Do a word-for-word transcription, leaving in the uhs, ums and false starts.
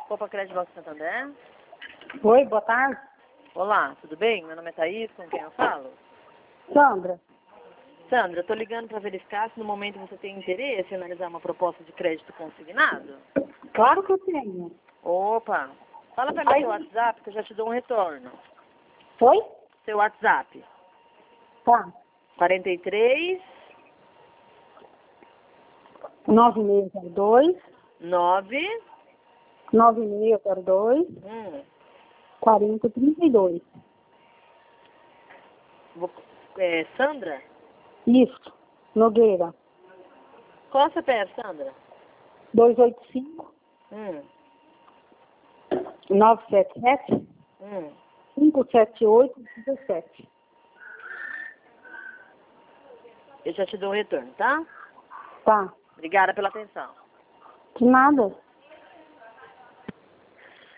Copa Crédito Banco Santander. Oi, boa tarde. Olá, tudo bem? Meu nome é Thaís, com quem eu falo? Sandra. Sandra, eu tô ligando para verificar se no momento você tem interesse em analisar uma proposta de crédito consignado. Claro que eu tenho. Opa, fala para mim Aí- seu WhatsApp que eu já te dou um retorno. Oi? Seu WhatsApp, Tá. quarenta e três, nove seis zero dois, nove, nove seis zero dois, hum, quatro zero três dois. vou- é, Sandra? Isso. Nogueira. Qual a C P F, Sandra? dois oito cinco, Hum, nove sete sete, hum. cinco sete oito, dezessete. Eu já te dou um retorno, tá? Tá. Obrigada pela atenção. De nada.